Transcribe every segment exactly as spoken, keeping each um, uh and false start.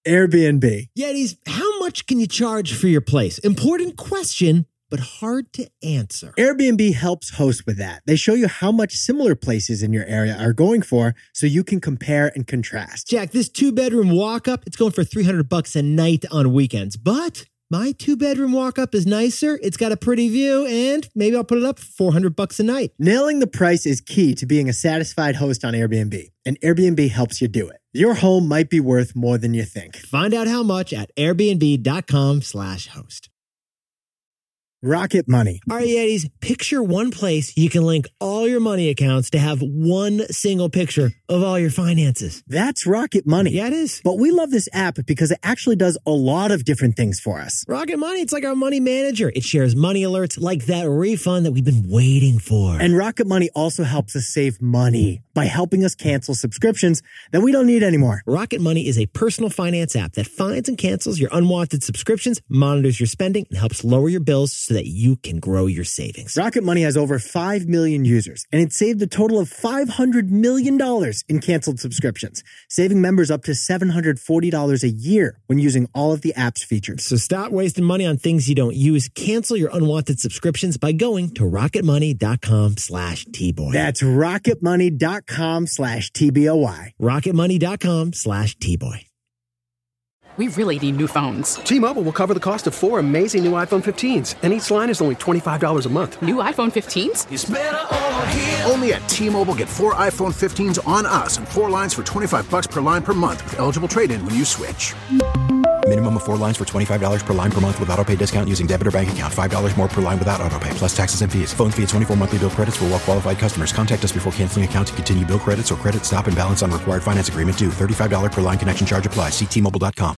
Airbnb. Yetis, how much can you charge for your place? Important question, but hard to answer. Airbnb helps host with that. They show you how much similar places in your area are going for so you can compare and contrast. Jack, this two-bedroom walk-up, it's going for three hundred bucks a night on weekends, but my two-bedroom walk-up is nicer, it's got a pretty view, and maybe I'll put it up for four hundred bucks a night. Nailing the price is key to being a satisfied host on Airbnb, and Airbnb helps you do it. Your home might be worth more than you think. Find out how much at airbnb.com slash host. Rocket Money. All right, Yetis, picture one place you can link all your money accounts to have one single picture of all your finances. That's Rocket Money. Yeah, it is. But we love this app because it actually does a lot of different things for us. Rocket Money, it's like our money manager. It shares money alerts like that refund that we've been waiting for. And Rocket Money also helps us save money by helping us cancel subscriptions that we don't need anymore. Rocket Money is a personal finance app that finds and cancels your unwanted subscriptions, monitors your spending, and helps lower your bills so that you can grow your savings. Rocket Money has over five million users, and it saved a total of five hundred million dollars in canceled subscriptions, saving members up to seven hundred forty dollars a year when using all of the app's features. So stop wasting money on things you don't use. Cancel your unwanted subscriptions by going to rocketmoney.com slash T-Boy. That's rocketmoney.com slash T-B-O-Y. rocketmoney.com slash T-Boy. We really need new phones. T-Mobile will cover the cost of four amazing new iPhone fifteens, and each line is only twenty-five dollars a month. New iPhone fifteens? It's better over here. Only at T-Mobile, get four iPhone fifteens on us and four lines for twenty-five bucks per line per month with eligible trade-in when you switch. Minimum of four lines for twenty-five dollars per line per month with autopay discount using debit or bank account. five dollars more per line without autopay, plus taxes and fees. Phone fee at twenty-four monthly bill credits for well-qualified customers. Contact us before canceling account to continue bill credits or credit stop and balance on required finance agreement due. thirty-five dollars per line connection charge applies. See T Mobile dot com.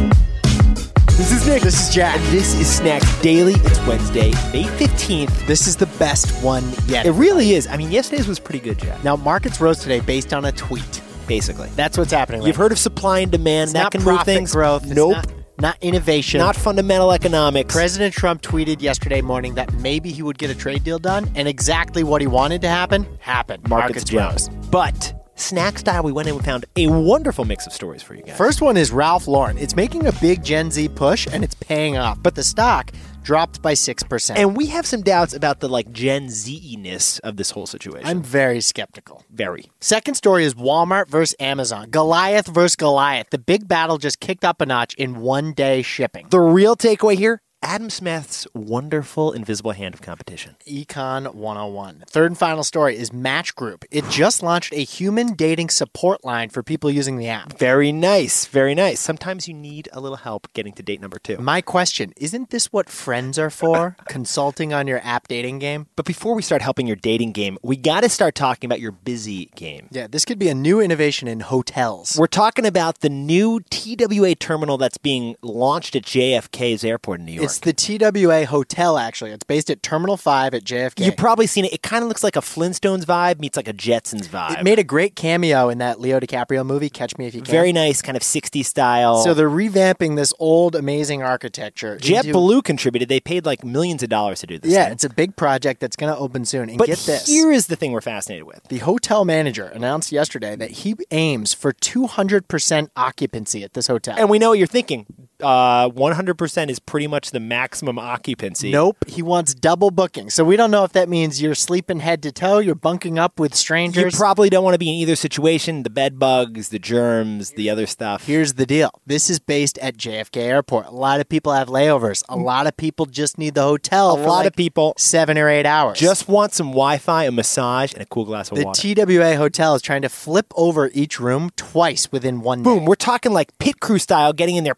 This is Nick. This is Jack. And this is Snacks Daily. It's Wednesday, May fifteenth. This is the best one yet. It really is. I mean, yesterday's was pretty good, Jack. Now, markets rose today based on a tweet. Basically. That's what's happening right You've now. heard of supply and demand. It's that not can profit move things. growth. It's Nope. Not, not innovation. Not fundamental economics. President Trump tweeted yesterday morning that maybe he would get a trade deal done, and exactly what he wanted to happen, happened. Markets, Markets rose. rose. But snack style, we went in and found a wonderful mix of stories for you guys. First one is Ralph Lauren. It's making a big Gen Z push, and it's paying off. But the stock dropped by six percent. And we have some doubts about the like Gen Z-ness of this whole situation. I'm very skeptical. Very. Second story is Walmart versus Amazon. Goliath versus Goliath. The big battle just kicked up a notch in one day shipping. The real takeaway here, Adam Smith's wonderful invisible hand of competition. Econ one oh one. Third and final story is Match Group. It just launched a human dating support line for people using the app. Very nice. Very nice. Sometimes you need a little help getting to date number two. My question, isn't this what friends are for? Consulting on your app dating game? But before we start helping your dating game, we got to start talking about your busy game. Yeah, this could be a new innovation in hotels. We're talking about the new T W A terminal that's being launched at J F K's airport in New York. It's the T W A Hotel, actually. It's based at Terminal five at J F K. You've probably seen it. It kind of looks like a Flintstones vibe meets like a Jetsons vibe. It made a great cameo in that Leo DiCaprio movie, Catch Me If You Can. Very nice, kind of sixties style. So they're revamping this old, amazing architecture. JetBlue into... contributed. They paid like millions of dollars to do this. Yeah, thing. it's a big project that's going to open soon. And but get this. Here is the thing we're fascinated with. The hotel manager announced yesterday that he aims for two hundred percent occupancy at this hotel. And we know what you're thinking. Uh, one hundred percent is pretty much the maximum occupancy. Nope. He wants double booking. So we don't know if that means you're sleeping head to toe, you're bunking up with strangers. You probably don't want to be in either situation. The bed bugs, the germs, the other stuff. Here's the deal. This is based at J F K Airport. A lot of people have layovers. A lot of people just need the hotel A for lot like of people seven or eight hours. just want some Wi-Fi, a massage, and a cool glass of the water. The T W A Hotel is trying to flip over each room twice within one day. Boom. We're talking like pit crew style, getting in there.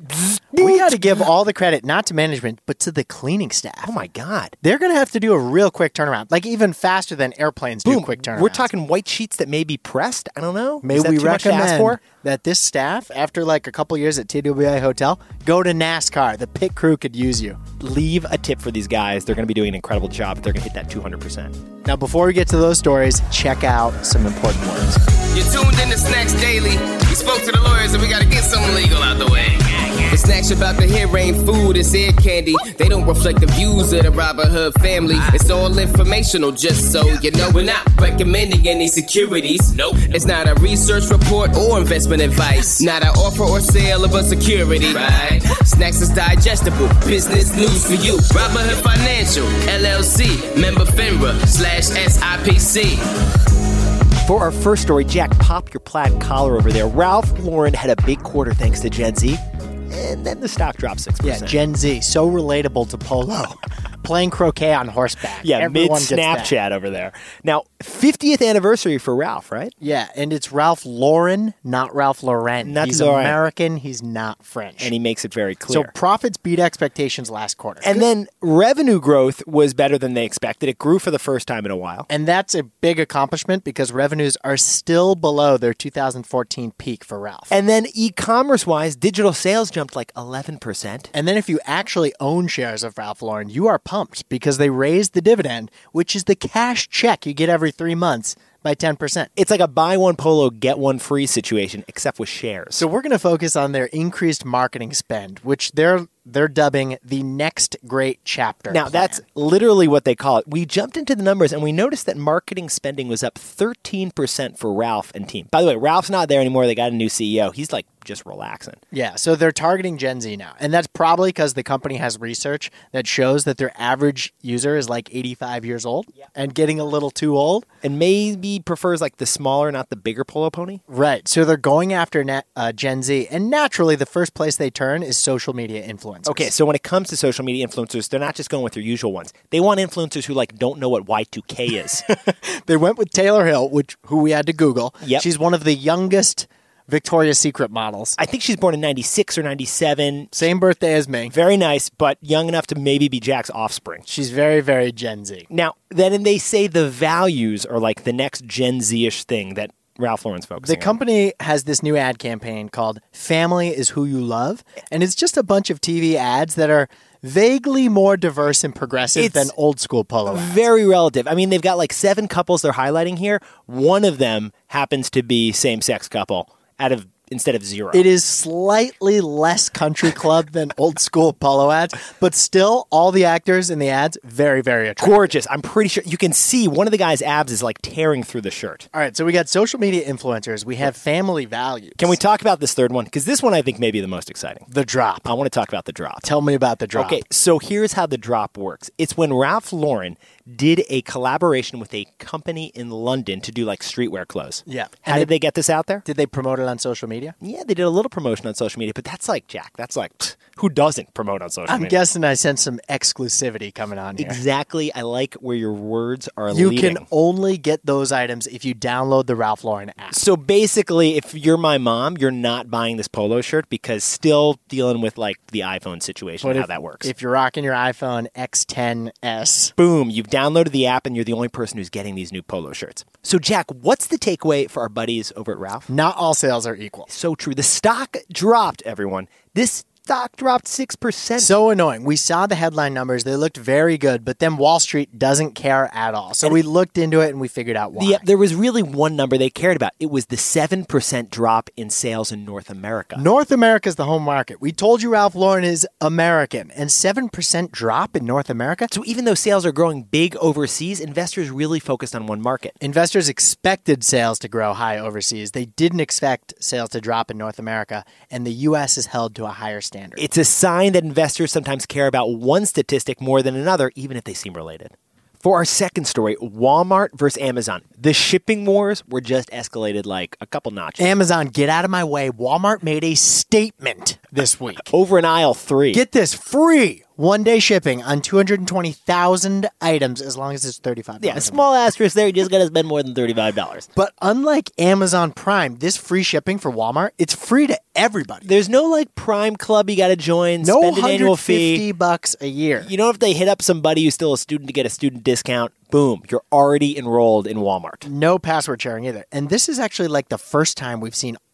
We got to give all the credit, not to management, but to the cleaning staff. Oh, my God. They're going to have to do a real quick turnaround, like even faster than airplanes Boom. do quick turnarounds. We're talking white sheets that may be pressed. I don't know. Maybe Is that we too much to ask recommend for? that this staff, after like a couple years at T W A Hotel, go to NASCAR. The pit crew could use you. Leave a tip for these guys. They're going to be doing an incredible job. They're going to hit that two hundred percent. Now, before we get to those stories, check out some important words. You're tuned in to Snacks Daily. We spoke to the lawyers and we got to get some legal out the way. The Snacks about the hair ain't food, it's ear candy. They don't reflect the views of the Robin Hood family. It's all informational, just so you know. We're not recommending any securities. Nope. It's not a research report or investment advice. Not an offer or sale of a security. Right. Snacks is digestible. Business news for you. Robin Hood Financial, L L C. Member FINRA slash S I P C. For our first story, Jack, pop your plaid collar over there. Ralph Lauren had a big quarter thanks to Gen Z, and then the stock dropped six percent. Yeah, Gen Z, so relatable to polo. Playing croquet on horseback. Yeah, mid-Snapchat over there. Now, fiftieth anniversary for Ralph, right? Yeah, and it's Ralph Lauren, not Ralph Lauren. Not he's Lauren. American, he's not French. And he makes it very clear. So profits beat expectations last quarter. And then revenue growth was better than they expected. It grew for the first time in a while. And that's a big accomplishment because revenues are still below their two thousand fourteen peak for Ralph. And then e-commerce-wise, digital sales jumped like eleven percent. And then if you actually own shares of Ralph Lauren, you are pumped because they raised the dividend, which is the cash check you get every three months, by ten percent. It's like a buy one polo, get one free situation, except with shares. So we're going to focus on their increased marketing spend, which they're they're dubbing the next great chapter. Now, plan. that's literally what they call it. We jumped into the numbers and we noticed that marketing spending was up thirteen percent for Ralph and team. By the way, Ralph's not there anymore. They got a new C E O. He's like just relaxing. Yeah, so they're targeting Gen Z now. And that's probably because the company has research that shows that their average user is like eighty-five years old yeah. and getting a little too old. And maybe prefers like the smaller, not the bigger polo pony. Right. So they're going after na- uh, Gen Z. And naturally, the first place they turn is social media influencers. Okay, so when it comes to social media influencers, they're not just going with their usual ones. They want influencers who like don't know what Y two K is. They went with Taylor Hill, which who we had to Google. Yep. She's one of the youngest Victoria's Secret models. I think she's born in ninety-six or ninety-seven. Same birthday as me. Very nice, but young enough to maybe be Jack's offspring. She's very, very Gen Z. Now, then they say the values are like the next Gen Z-ish thing that Ralph Lauren's focusing The company on. has this new ad campaign called Family is Who You Love, and it's just a bunch of T V ads that are vaguely more diverse and progressive it's than old school polo ads. Very relative. I mean, they've got like seven couples they're highlighting here. One of them happens to be same-sex couple out of instead of zero. It is slightly less country club than old school polo ads, but still all the actors in the ads, very, very attractive. Gorgeous. I'm pretty sure you can see one of the guy's abs is like tearing through the shirt. All right, so we got social media influencers. We have family values. Can we talk about this third one? Because this one I think may be the most exciting. The drop. I want to talk about the drop. Tell me about the drop. Okay, so here's how the drop works. It's when Ralph Lauren did a collaboration with a company in London to do like streetwear clothes. Yeah. How and did they, they get this out there? Did they promote it on social media? Yeah, they did a little promotion on social media, but that's like, Jack, that's like, pfft, who doesn't promote on social I'm media? I'm guessing I sense some exclusivity coming on here. Exactly. I like where your words are you leading. You can only get those items if you download the Ralph Lauren app. So basically, if you're my mom, you're not buying this polo shirt because still dealing with like the iPhone situation and how that works. If you're rocking your iPhone X ten S. Boom, you've downloaded the app and you're the only person who's getting these new polo shirts. So Jack, what's the takeaway for our buddies over at Ralph? Not all sales are equal. So true. The stock dropped, everyone. This stock dropped six percent. So annoying. We saw the headline numbers. They looked very good, but then Wall Street doesn't care at all. So and we looked into it and we figured out why. The, there was really one number they cared about. It was the seven percent drop in sales in North America. North America is the home market. We told you Ralph Lauren is American, and seven percent drop in North America? So even though sales are growing big overseas, investors really focused on one market. Investors expected sales to grow high overseas. They didn't expect sales to drop in North America, and the U S is held to a higher standard. Standard. It's a sign that investors sometimes care about one statistic more than another, even if they seem related. For our second story, Walmart versus Amazon. The shipping wars were just escalated like a couple notches. Amazon, get out of my way. Walmart made a statement this week. Over in aisle three. Get this, free one-day shipping on two hundred twenty thousand items as long as it's thirty-five dollars. Yeah, small asterisk there. You just got to spend more than thirty-five dollars. But unlike Amazon Prime, this free shipping for Walmart, it's free to everybody. There's no like Prime Club you got to join, no spend an annual fee. one hundred fifty bucks a year. You know, if they hit up somebody who's still a student to get a student discount, boom, you're already enrolled in Walmart. No password sharing either. And this is actually like the first time we've seen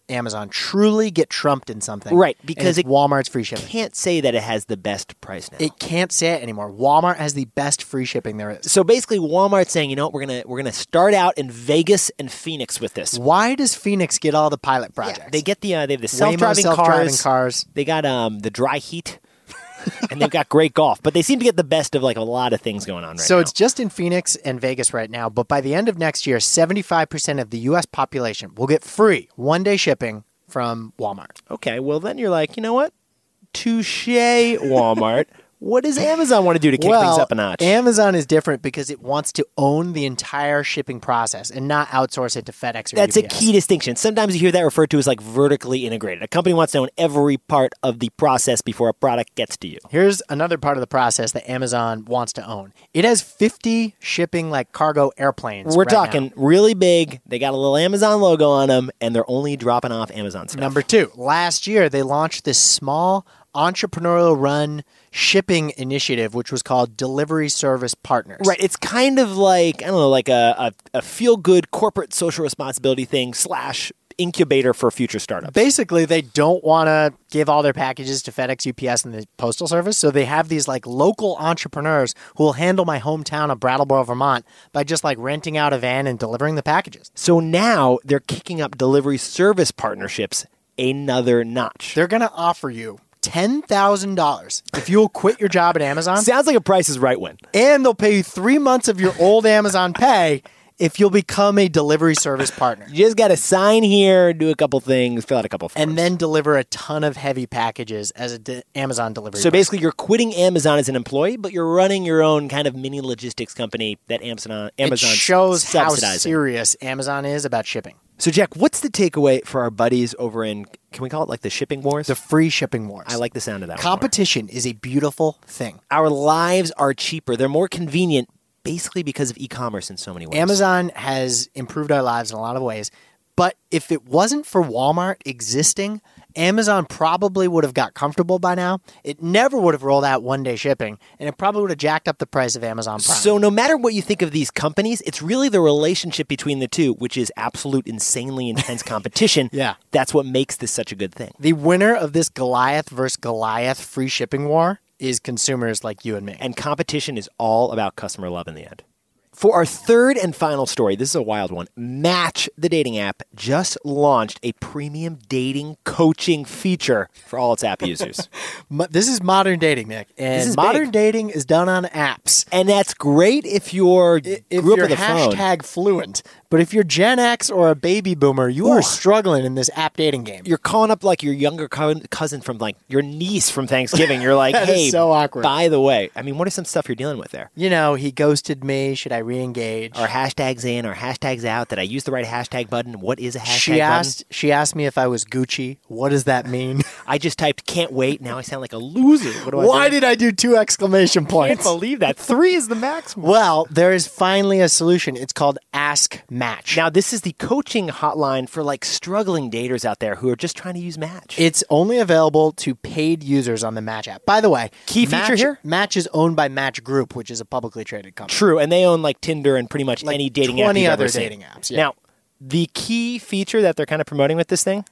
Amazon truly get trumped in something. Right, and because it's it Walmart's free shipping. Can't say that it has the best price now. It can't say it anymore. Walmart has the best free shipping there is. So basically, Walmart's saying, you know what, we're gonna we're gonna start out in Vegas and Phoenix with this. Why does Phoenix get all the pilot projects? Yeah, they get the uh, they have the Waymo self-driving, self-driving cars. cars. They got um the dry heat, and they've got great golf. But they seem to get the best of like a lot of things going on right so now. it's just in Phoenix and Vegas right now, but by the end of next year, seventy-five percent of the U S population will get free one-day shipping from Walmart. Okay, well then you're like, you know what? Touche, Walmart. What does Amazon want to do to kick well, things up a notch? Amazon is different because it wants to own the entire shipping process and not outsource it to FedEx or That's U P S. a key distinction. Sometimes you hear that referred to as like vertically integrated. A company wants to own every part of the process before a product gets to you. Here's another part of the process that Amazon wants to own. It has fifty shipping like cargo airplanes. We're right talking now. really big. They got a little Amazon logo on them, and they're only dropping off Amazon stuff. Number two, last year they launched this small entrepreneurial run shipping initiative, which was called Delivery Service Partners. Right. It's kind of like, I don't know, like a, a, a feel-good corporate social responsibility thing slash incubator for future startups. Basically, they don't want to give all their packages to FedEx, U P S, and the Postal Service, so they have these like local entrepreneurs who will handle my hometown of Brattleboro, Vermont by just like renting out a van and delivering the packages. So now they're kicking up delivery service partnerships another notch. They're going to offer you ten thousand dollars if you'll quit your job at Amazon. Sounds like a Price is Right win. And they'll pay you three months of your old Amazon pay if you'll become a delivery service partner. You just got to sign here, do a couple things, fill out a couple forms. And then deliver a ton of heavy packages as a de- Amazon delivery So person. basically, you're quitting Amazon as an employee, but you're running your own kind of mini logistics company that Amazon Amazon it shows how subsidizing. serious Amazon is about shipping. So, Jack, what's the takeaway for our buddies over in, can we call it like the shipping wars? The free shipping wars. I like the sound of that one more. Competition is a beautiful thing. Our lives are cheaper. They're more convenient, basically because of e-commerce in so many ways. Amazon has improved our lives in a lot of ways. But if it wasn't for Walmart existing, Amazon probably would have got comfortable by now. It never would have rolled out one-day shipping, and it probably would have jacked up the price of Amazon Prime. So no matter what you think of these companies, it's really the relationship between the two, which is absolute insanely intense competition. Yeah. That's what makes this such a good thing. The winner of this Goliath versus Goliath free shipping war is consumers like you and me. And competition is all about customer love in the end. For our third and final story, this is a wild one. Match, the dating app, just launched a premium dating coaching feature for all its app users. This is modern dating, Nick. And This is modern big. dating is done on apps. And that's great if you're If grew up you're with a phone. hashtag fluent. But if you're Gen X or a baby boomer, you Ooh. are struggling in this app dating game. You're calling up like your younger co- cousin from like your niece from Thanksgiving. You're like, That is hey, so awkward. by the way, I mean, what are some stuff you're dealing with there? You know, he ghosted me. Should I re-engage? Our hashtags in, our hashtags out. Did I use the right hashtag button? What is a hashtag She button? asked. She asked me if I was Gucci. What does that mean? I just typed can't wait. Now I sound like a loser. What do I Why do? did I do two exclamation I points? can't believe that. Three is the maximum. Well, there is finally a solution. It's called Ask Match. Now, this is the coaching hotline for like struggling daters out there who are just trying to use Match. It's only available to paid users on the Match app. By the way, Key feature Match, here? Match is owned by Match Group, which is a publicly traded company. True, and they own like Tinder and pretty much Like any dating app twenty you've other ever seen. dating apps, yeah. Now, the key feature that they're kind of promoting with this thing,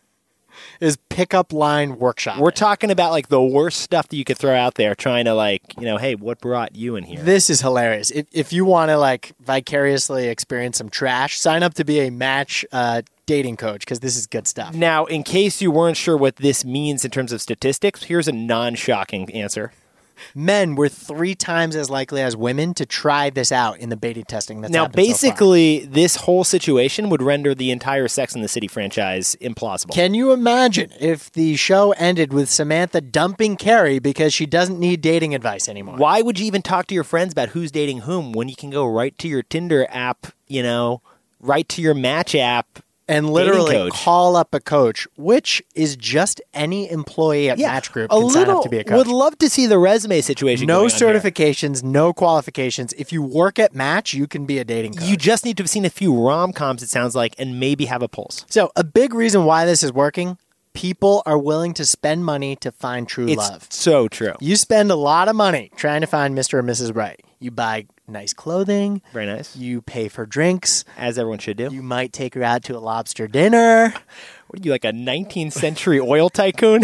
Is pickup line workshop. we're talking about like the worst stuff that you could throw out there, trying to like, you know, hey, what brought you in here? This is hilarious. If, if you want to like vicariously experience some trash, sign up to be a Match uh, dating coach because this is good stuff. Now, in case you weren't sure what this means in terms of statistics, here's a non-shocking answer. Men were three times as likely as women to try this out in the beta testing that's Now, happened so far. basically, this whole situation would render the entire Sex and the City franchise implausible. Can you imagine if the show ended with Samantha dumping Carrie because she doesn't need dating advice anymore? Why would you even talk to your friends about who's dating whom when you can go right to your Tinder app, you know, right to your Match app, And literally dating coach? call up a coach, which is just any employee at Match Group can a sign little, up to be a coach. Would love to see the resume situation. No going on here. certifications, no qualifications. If you work at Match, you can be a dating coach. You just need to have seen a few rom-coms, it sounds like, and maybe have a pulse. So a big reason why this is working, people are willing to spend money to find true It's love. so true. You spend a lot of money trying to find Mister or Missus Right. You buy nice clothing. Very nice. You pay for drinks. As everyone should do. You might take her out to a lobster dinner. What are you, like a nineteenth century oil tycoon?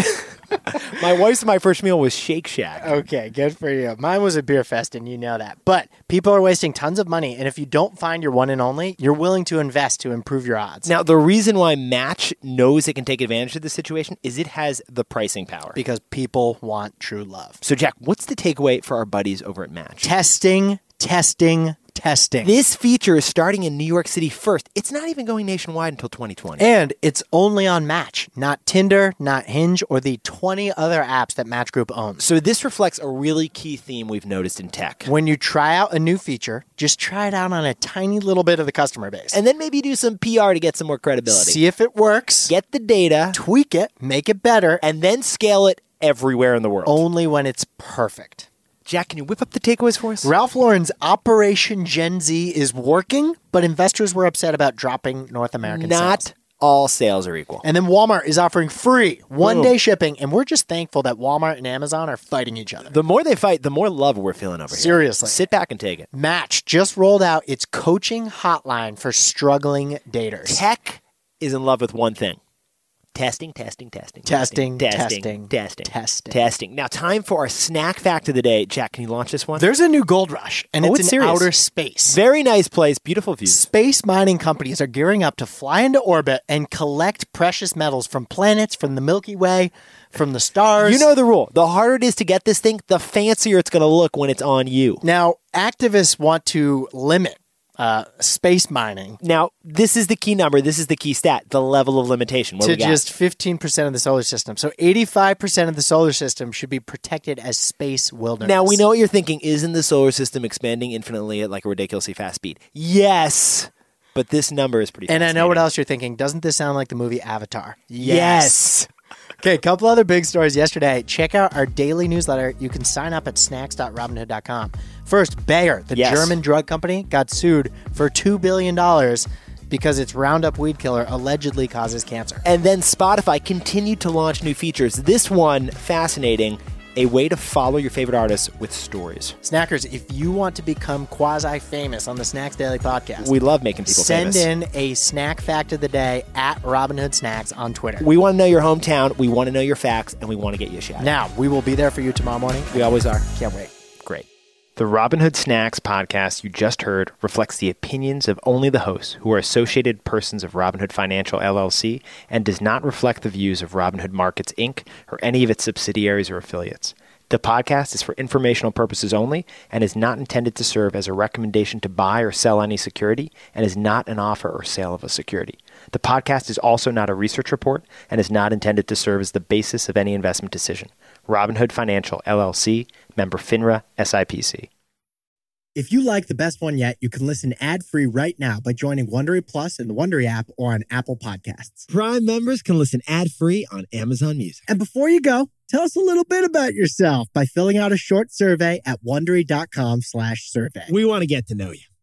My wife's my first meal was Shake Shack. Okay, good for you. Mine was a beer fest, and you know that. But people are wasting tons of money, and if you don't find your one and only, you're willing to invest to improve your odds. Now, the reason why Match knows it can take advantage of this situation is it has the pricing power. Because people want true love. So, Jack, what's the takeaway for our buddies over at Match? Testing, testing, testing. This feature is starting in New York City first. It's not even going nationwide until twenty twenty. And it's only on Match, not Tinder, not Hinge, or the twenty other apps that Match Group owns. So this reflects a really key theme we've noticed in tech. When you try out a new feature, just try it out on a tiny little bit of the customer base. And then maybe do some P R to get some more credibility. See if it works. Get the data. Tweak it. Make it better. And then scale it everywhere in the world. Only when it's perfect. Jack, can you whip up the takeaways for us? Ralph Lauren's Operation Gen Z is working, but investors were upset about dropping North American Not sales. all sales are equal. And then Walmart is offering free one-day shipping, and we're just thankful that Walmart and Amazon are fighting each other. The more they fight, the more love we're feeling over here. Seriously. Sit back and take it. Match just rolled out its coaching hotline for struggling daters. Tech is in love with one thing. Testing, testing, testing. Testing, testing, testing, testing, testing. testing. Now, time for our snack fact of the day. Jack, can you launch this one? There's a new gold rush, and Oh, it's, it's in serious. outer space. Very nice place, beautiful views. Space mining companies are gearing up to fly into orbit and collect precious metals from planets, from the Milky Way, from the stars. You know the rule. The harder it is to get this thing, the fancier it's going to look when it's on you. Now, activists want to limit uh, space mining Now, this is the key number. This is the key stat, the level of limitation. What do to we got? just fifteen percent of the solar system. So eighty-five percent of the solar system should be protected as space wilderness. Now, we know what you're thinking. Isn't the solar system expanding infinitely at like a ridiculously fast speed? Yes, but this number is pretty And I know what fascinating. else you're thinking. Doesn't this sound like the movie Avatar? Yes. Okay, a couple other big stories yesterday. Check out our daily newsletter. You can sign up at snacks dot robinhood dot com. First, Bayer, the Yes. German drug company, got sued for two billion dollars because its Roundup weed killer allegedly causes cancer. And then Spotify continued to launch new features. This one, fascinating, a way to follow your favorite artists with stories. Snackers, if you want to become quasi-famous on the Snacks Daily Podcast, We love making people send famous. in a snack fact of the day at Robinhood Snacks on Twitter. We want to know your hometown, we want to know your facts, and we want to get you a shout out. Now, we will be there for you tomorrow morning. We always are. Can't wait. Great. The Robinhood Snacks podcast you just heard reflects the opinions of only the hosts who are associated persons of Robinhood Financial, L L C, and does not reflect the views of Robinhood Markets, Incorporated, or any of its subsidiaries or affiliates. The podcast is for informational purposes only and is not intended to serve as a recommendation to buy or sell any security and is not an offer or sale of a security. The podcast is also not a research report and is not intended to serve as the basis of any investment decision. Robinhood Financial, L L C, member FINRA, S I P C. If you like The Best One Yet, you can listen ad-free right now by joining Wondery Plus in the Wondery app or on Apple Podcasts. Prime members can listen ad-free on Amazon Music. And before you go, tell us a little bit about yourself by filling out a short survey at Wondery dot com slash survey. We want to get to know you.